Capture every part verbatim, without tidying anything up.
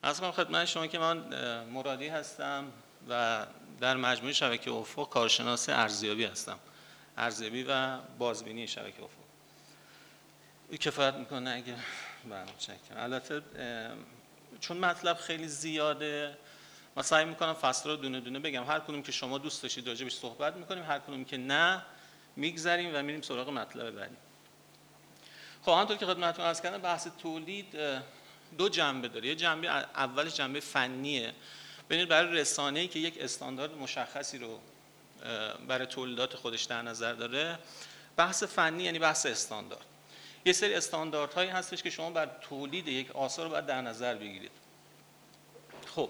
عرض کنم خدمت شما که من مرادی هستم و در مجموعه شبکه افق کارشناس ارزیابی هستم. ارزیابی و بازبینی شبکه افق. این کفایت میکنه اگه برام چک کنم. البته چون مطلب خیلی زیاده من سعی میکنم فصل رو دونه دونه بگم. هر کدوم که شما دوست داشتید راجعش صحبت میکنیم، هر کدوم که نه میگذریم و میریم سراغ مطلب بعدی. خب همونطور که خدمتتون عرض کردم بحث تولید دو جنبه داره. یه جنبه اولش جنبه فنیه. ببینید برای رسانه‌ای که یک استاندارد مشخصی رو برای تولیدات خودش در نظر داره، بحث فنی یعنی بحث استاندارد. یه سری استانداردهایی هستش که شما بر تولید یک آثار رو باید در نظر بگیرید. خب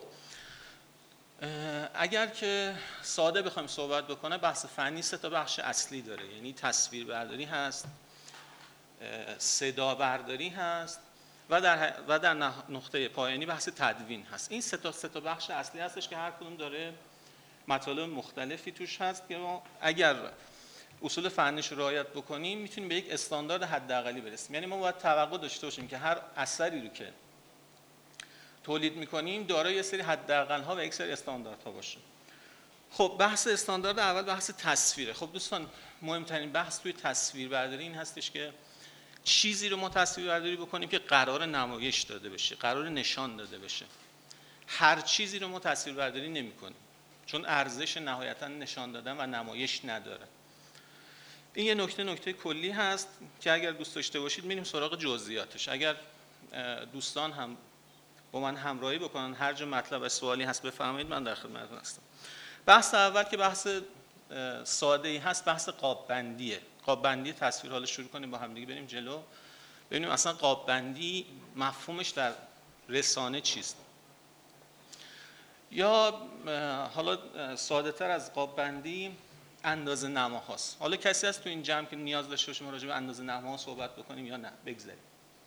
اگر که ساده بخوایم صحبت بکنه، بحث فنی سه تا بخش اصلی داره. یعنی تصویربرداری هست، صدا برداری هست و در و در نقطه پایانی بحث تدوین هست. این سه تا سه تا بخش اصلی هستش که هر کدوم داره مطالب مختلفی توش هست که ما اگر اصول فنیش رو رعایت بکنیم میتونیم به یک استاندارد حداقلی برسیم. یعنی ما باید توقع داشته باشیم که هر اثری رو که تولید میکنیم دارای یه سری حداقل‌ها و یک سری استانداردها باشه. خب بحث استاندارد اول بحث تصویره. خب دوستان مهمترین بحث توی تصویربرداری این هستش که چیزی رو ما تصویربرداری بکنیم که قرار نمایش داده بشه، قرار نشان داده بشه. هر چیزی رو ما تصویربرداری نمی‌کنیم چون ارزش نهایتاً نشان دادن و نمایش نداره. این یه نکته نکته کلی هست که اگر دوست داشته باشید میریم سراغ جزئیاتش. اگر دوستان هم با من همراهی بکنن هر جا مطلب و سوالی هست بفرمایید، من در خدمتتون هستم. بحث اول که بحث ساده‌ای هست، بحث قاب بندیه. قاب بندی تصویر. حالا شروع کنیم با هم دیگه بریم جلو ببینیم اصلا قاب بندی مفهومش در رسانه چیست. یا حالا ساده تر از قاب بندی اندازه نما هاست. حالا کسی هست تو این جمع که نیاز داشته باشه ما راجع به اندازه نما صحبت بکنیم یا نه بگذاریم؟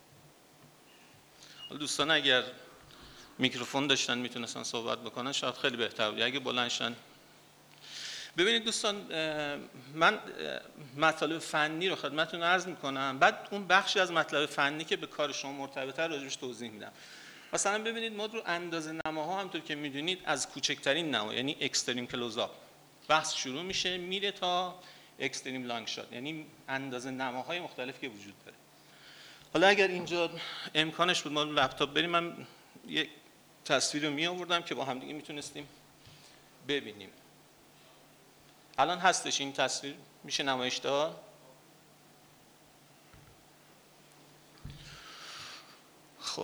حالا دوستان اگر میکروفون داشتن میتونستن صحبت بکنن شاید خیلی بهتر بود. اگه بلندشن. ببینید دوستان من مطالب فنی رو خدمتتون عرض میکنم، بعد اون بخشی از مطلب فنی که به کار شما مرتبطه راجعش توضیح میدم. مثلا ببینید ما رو اندازه نماها همونطور که میدونید از کوچکترین نما یعنی اکستریم کلوزآپ بحث شروع میشه میره تا اکستریم لانگ شات، یعنی اندازه نماهای مختلفی که وجود داره. حالا اگر اینجا امکانش بود ما لپتاپ بریم، من یک تصویر رو می آوردم که با هم دیگه میتونستیم ببینیم. الان هستش این تصویر میشه نمایش داد. خب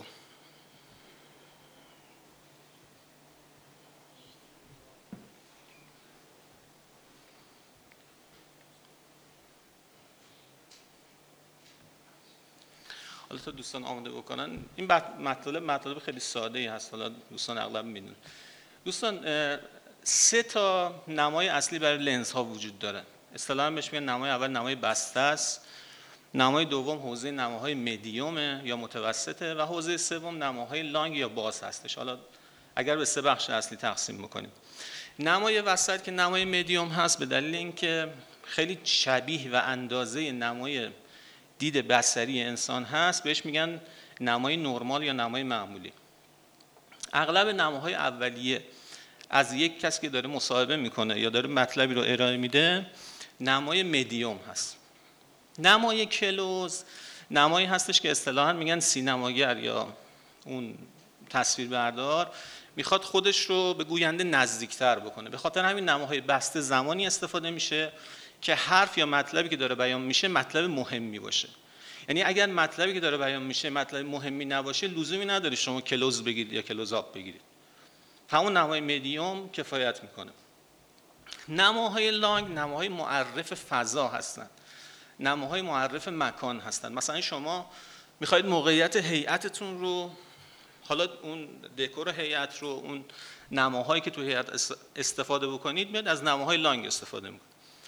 حالا تا دوستان آماده بکنن این مطلب مطلب خیلی ساده ای هست. حالا دوستان اغلب میدونن. دوستان سه تا نمای اصلی برای لنز ها وجود داره. اصطلاحاً بهش میگن نمای اول نمای بسته است، نمای دوم حوزه نماهای مدیومه یا متوسطه و حوزه سوم نماهای لانگ یا باز هستش. حالا اگر به سه بخش اصلی تقسیم بکنیم، نمای وسط که نمای مدیوم هست به دلیل اینکه خیلی شبیه و اندازه نمای دید بصری انسان هست بهش میگن نمای نرمال یا نمای معمولی. اغلب نماهای اولیه از یک کسی که داره مصاحبه میکنه یا داره مطلبی رو ارائه میده نمای مدیوم هست. نمای کلوز نمایی هستش که اصطلاحاً میگن سینماگر یا اون تصویربردار میخواد خودش رو به گوینده نزدیکتر بکنه. به خاطر همین نماهای بسته زمانی استفاده میشه که حرف یا مطلبی که داره بیان میشه مطلب مهمی باشه. یعنی اگر مطلبی که داره بیان میشه مطلب مهمی نباشه لزومی نداره شما کلوز بگیرید یا کلوزآپ بگیرید. همون نمای مدیوم کفایت میکنه. نماهای لانگ نماهای معرف فضا هستند، نماهای معرف مکان هستند. مثلا شما میخواید موقعیت هیئتتون رو، حالا اون دکور هیئت رو، اون نماهایی که تو هیئت استفاده بکنید میاد از نماهای لانگ استفاده میکنه.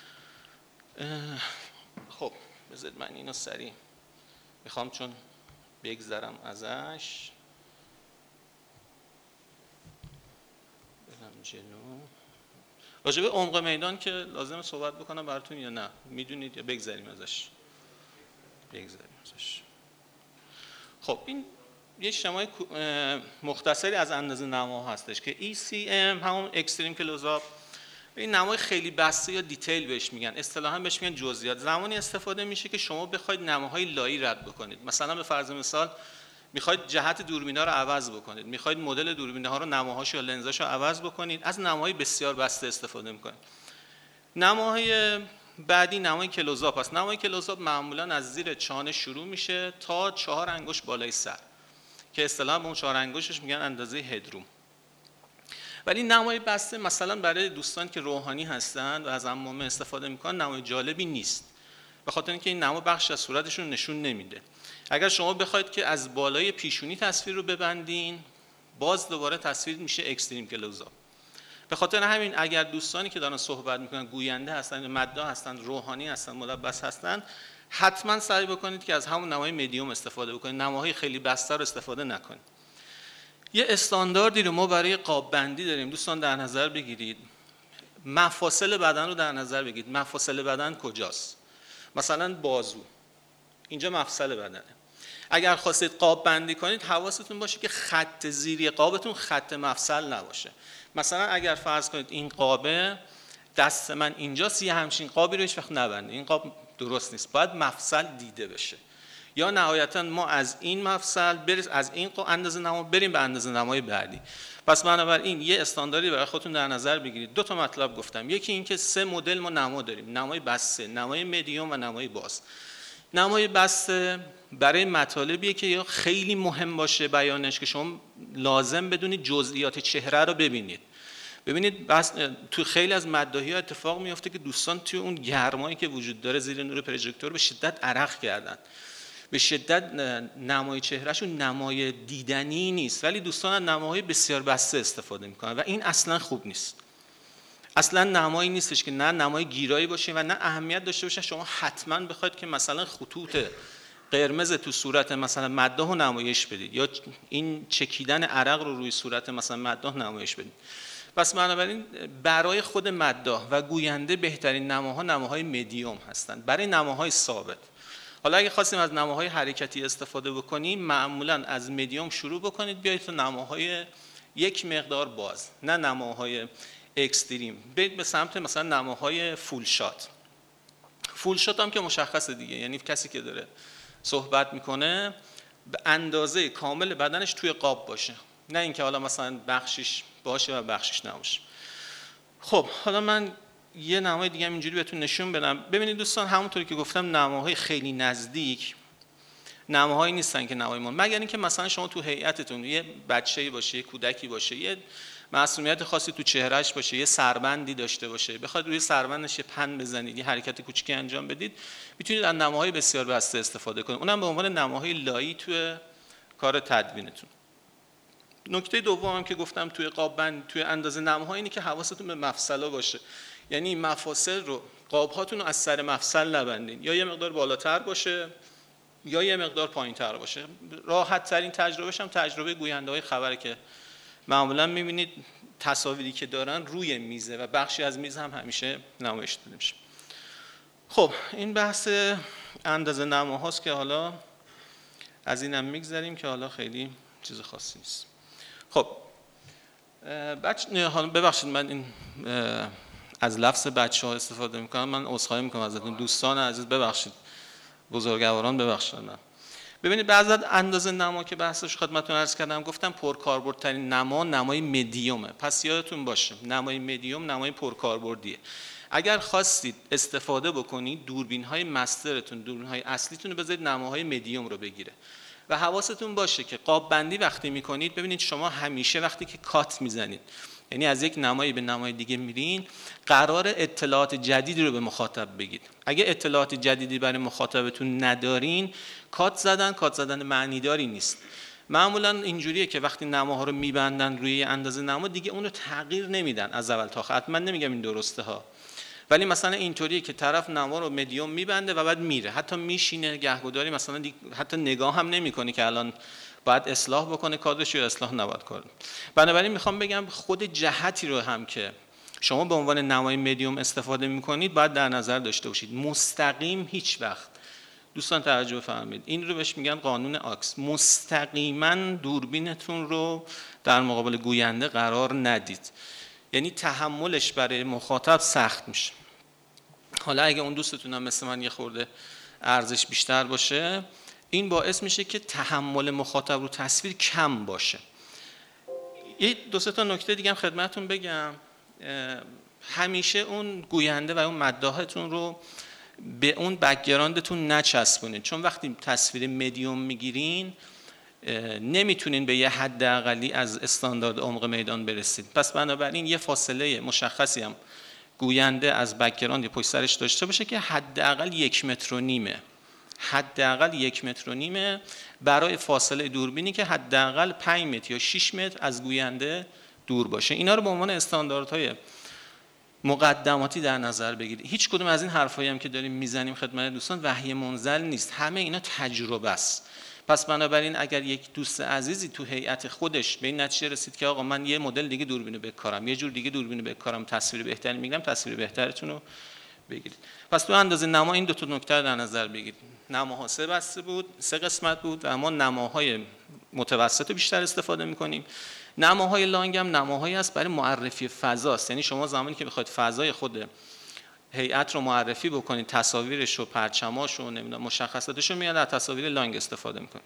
خب بذارید من اینو سریع میخوام چون بگذرم ازش برم جلو. راجع به عمق میدان که لازم صحبت بکنم براتون یا نه میدونید یا بگذریم ازش؟ بگذریم ازش. خب این یک نمای مختصری از اندازه نما هستش که ای سی ام همون اکستریم کلوزآپ، این نمای خیلی بسته یا دیتیل بهش میگن، اصطلاحا بهش میگن جزئیات. زمانی استفاده میشه که شما بخواید نماهای لایی رد بکنید، مثلا به فرض مثال میخواید جهت دوربینا رو عوض بکنید، میخواید مدل دوربین‌ها رو نماهاش یا لنزاش رو عوض بکنید، از نماهای بسیار بسته استفاده میکنید. نماهای بعدی نمای کلوزآپ است. نمای کلوزآپ معمولا از زیر چانه شروع میشه تا چهار انگشت بالای سر که اصطلاحا به اون چهار انگشتش میگن اندازه هدروم. ولی نمای بسته مثلا برای دوستان که روحانی هستند و از عمامه استفاده میکنن نمای جالبی نیست، به خاطر اینکه این نما بخش از صورتشون نشون نمیده. اگر شما بخواید که از بالای پیشونی تصویر رو ببندین، باز دوباره تصویر میشه اکستریم کلوزآپ. به خاطر همین اگر دوستانی که دارن صحبت میکنن گوینده هستن، مداح هستن، روحانی هستن، ملبس هستن، حتما سعی بکنید که از همون نمای مدیوم استفاده بکنید، نماهای خیلی بسته رو استفاده نکنید. یه استانداردی رو ما برای قاب بندی داریم، دوستان در نظر بگیرید. مفاصل بدن رو در نظر بگیرید. مفاصل بدن کجاست؟ مثلا بازو، اینجا مفصل بدنه. اگر خواستید قاب بندی کنید حواستون باشه که خط زیری قابتون خط مفصل نباشه. مثلا اگر فرض کنید این قابه دست من اینجاست، یه همچین قابی رو هیچ وقت نبندید، این قاب درست نیست، باید مفصل دیده بشه. یا نهایتا ما از این مفصل بریم، از این اندازه نما بریم به اندازه نمای بعدی. پس بنابراین یه استانداردی برای خودتون در نظر بگیرید. دو تا مطلب گفتم، یکی این که سه مدل ما نما داریم، نمای بسته، نمای مدیوم و نمای باز. نمای بسته برای مطالبیه که یا خیلی مهم باشه بیانش که شما لازم بدونید جزئیات چهره رو ببینید. ببینید بس تو خیلی از مداحی‌ها اتفاق میفته که دوستان توی اون گرمایی که وجود داره زیر نور پروژکتور به شدت عرق کردن، به شدت نمای چهرهشون نمای دیدنی نیست، ولی دوستان از نماهای بسیار بسته استفاده میکنن و این اصلا خوب نیست. اصلا نمایی نیستش که نه نمای گیرایی باشه و نه اهمیت داشته باشه شما حتما بخواید که مثلا خطوط قرمز تو صورت مثلا مداح رو نمایش بدید یا این چکیدن عرق رو روی صورت مثلا مداح نمایش بدید. پس بنابراین برای خود مداح و گوینده بهترین نماها نماهای مدیوم هستند. برای نماهای ثابت، حالا اگه خواستیم از نماهای حرکتی استفاده بکنیم، معمولا از مدیوم شروع بکنید بیایید تا نماهای یک مقدار باز، نه نماهای اکستریم، برید به سمت مثلا نماهای فول شات. فول شات هم که مشخصه دیگه، یعنی کسی که داره صحبت میکنه به اندازه کامل بدنش توی قاب باشه، نه اینکه حالا مثلا بخشش باشه و بخشش نباشه. خب حالا من یه نمای دیگه هم اینجوری بهتون نشون بدم. ببینید دوستان، همونطوری که گفتم نماهای خیلی نزدیک نماهایی نیستن که نمای ما، مگر اینکه مثلا شما تو هیئتتون یه بچه‌ای باشه، یه کودکی باشه، یه معصومیت خاصی تو چهرهش باشه، یه سربندی داشته باشه، بخواد روی سربندش پن بزنید، یه حرکت کوچیکی انجام بدید، میتونید از نماهای بسیار بسته استفاده کنید، اونم به عنوان نماهای لایی تو کار تدوینتون. نکته دوم هم که گفتم توی قاب بند، توی اندازه نماها اینه که حواستون به مفصلا باشه، یعنی مفاصل رو، قاب هاتون رو از سر مفصل نبندین، یا یه مقدار بالاتر باشه یا یه مقدار پایین‌تر باشه. راحت ترین تجربهش هم تجربه گوینده‌های خبره که معمولا می‌بینید تصاویری که دارن روی میزه و بخشی از میز هم همیشه نمایش داده میشه. خب این بحث اندازه نماهاست که حالا از اینم میگذریم که حالا خیلی چیز خاصی نیست. خب بچه حالا ببخشید من این از لفظ بچه‌ها استفاده میکنم، من عذرخواهی میکنم ازتون دوستان عزیز، ببخشید بزرگواران ببخشید. من ببینید بعضی از اندازه نما که بحثش خدمتتون عرض کردم، گفتم پرکاربردترین نما نمای مدیومه. پس یادتون باشه نمای مدیوم نمای پرکاربردیه. اگر خواستید استفاده بکنید دوربین‌های مسترتون، دوربین‌های اصلیتون رو بذارید نماهای مدیوم رو بگیره و حواستون باشه که قاب بندی وقتی میکنید، ببینید شما همیشه وقتی که کات میزنید، یعنی از یک نمایی به نمای دیگه میرین، قرار اطلاعات جدیدی رو به مخاطب بگید. اگه اطلاعات جدیدی برای مخاطبتون ندارین، کات زدن کات زدن معنیداری نیست. معمولا اینجوریه که وقتی نماها رو میبندن روی اندازه نما دیگه اون رو تغییر نمیدن از اول تا آخر. من نمیگم این درسته ها، ولی مثلا اینطوریه که طرف نما رو مدیوم میبنده و بعد میره، حتی میشینه گهگداری، مثلا حتی نگاه هم نمیکنه که الان باید اصلاح بکنه کادرش یا اصلاح نباید کنه. بنابراین میخوام بگم خود جهتی رو هم که شما به عنوان نمای مدیوم استفاده میکنید باید در نظر داشته باشید. مستقیم هیچ وقت دوستان توجه بفرمایید، این رو بهش میگن قانون آکس. مستقیما دوربینتون رو در مقابل گوینده قرار ندید، یعنی تحملش برای مخاطب سخت میشه. حالا اگه اون دوستتون هم مثل من یه خورده ارزش بیشتر باشه، این باعث میشه که تحمل مخاطب رو تصویر کم باشه. یه دو سه تا نکته دیگه هم خدمتتون بگم. همیشه اون گوینده و اون مداحتون رو به اون بک‌گراندتون نچسبونید، چون وقتی تصویر مدیوم میگیرین نمیتونین به یه حد اقلی از استاندارد عمق میدان برسید. پس بنابراین یه فاصله مشخصی هم گوینده از بک‌گراند پشت سرش داشته باشه که حداقل یک متر و نیمه، حداقل یک متر و نیمه برای فاصله دوربینی که حداقل پنج متر یا شش متر از گوینده دور باشه. اینا رو به عنوان استانداردهای مقدماتی در نظر بگیرید. هیچ کدوم از این حرفایی هم که داریم میزنیم خدمت دوستان وحی منزل نیست، همه اینا تجربه است. پس بنابراین اگر یک دوست عزیزی تو هیئت خودش به این نتیجه رسید که آقا من یه مدل دیگه دوربینو بکارم، یه جور دیگه دوربینو بکارم، تصویر بهتری میگیرم، تصویر بهترتون رو بگیرید. پس تو اندازه نما این دو تا نکته رو در نظر بگیرید. نماها سه بسته بود، سه قسمت بود و ما نماهای متوسط رو بیشتر استفاده می‌کنیم. نماهای لانگ هم نماهایی است برای معرفی فضاست، یعنی شما زمانی که بخواید فضای خود هیئت رو معرفی بکنید، تصاویرش و پرچماش و نمیدونم مشخصاتش رو میاد از تصاویر لانگ استفاده می‌کنید.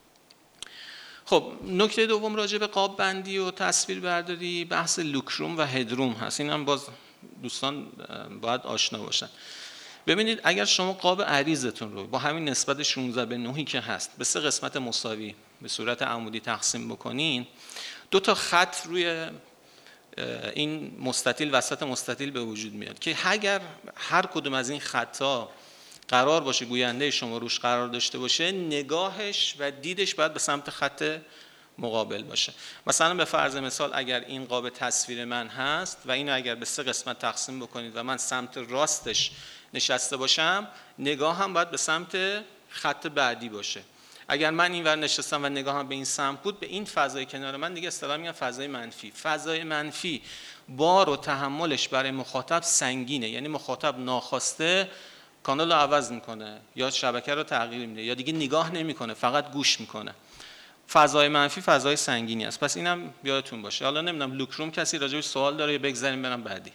خب نکته دوم راجع به قاب بندی و تصویر برداری بحث لوکروم و هدروم هست. این هم باز دوستان باید آشنا باشن. ببینید اگر شما قاب عریضتون رو با همین نسبت شانزده به نه که هست به سه قسمت مساوی به صورت عمودی تقسیم بکنین، دو تا خط روی این مستطیل وسط مستطیل به وجود میاد که اگر هر کدوم از این خطا قرار باشه گوینده شما روش قرار داشته باشه، نگاهش و دیدش باید به سمت خط مقابل باشه. مثلا به فرض مثال اگر این قاب تصویر من هست و اینو اگر به سه قسمت تقسیم بکنید و من سمت راستش نشسته باشم، نگاه هم باید به سمت خط بعدی باشه. اگر من اینور نشستم و نگاهم به این سمت بود، به این فضای کنار من دیگه اصطلاحاً میگن فضای منفی. فضای منفی بار و تحملش برای مخاطب سنگینه، یعنی مخاطب ناخواسته کانال رو عوض میکنه یا شبکه رو تغییر میده یا دیگه نگاه نمیکنه، فقط گوش میکنه. فضای منفی فضای سنگینی است. پس اینم یادتون باشه. حالا نمیدونم لوکروم کسی راجعش سوال داره یا بگذاریم برم بعدی.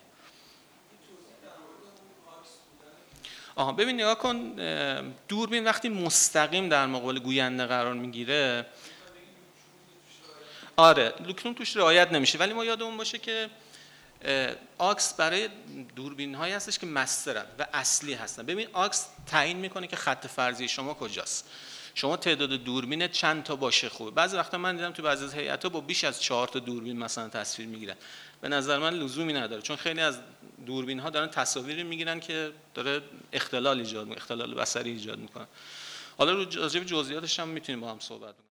آها ببین نگاه کن، دوربین وقتی مستقیم در مقابل گوینده قرار میگیره، آره لوکروم توش رعایت نمیشه، ولی ما یادمون باشه که آکس برای دوربین هایی هستش که مسترن و اصلی هستن. ببین آکس تعیین میکنه که خط فرضی شما کجاست. شما تعداد دوربینت چند تا باشه خوبه. بعضی وقتا من دیدم تو بعضی از هیئت‌ها با بیش از چهار تا دوربین مثلا تصویر میگیرن. به نظر من لزومی نداره، چون خیلی از دوربین ها دارن تصاویری میگیرن که داره اختلال ایجاد میکنه، اختلال بصری ایجاد میکنه. حالا راجع به جزئیاتش هم میتونیم با هم صحبت کنیم.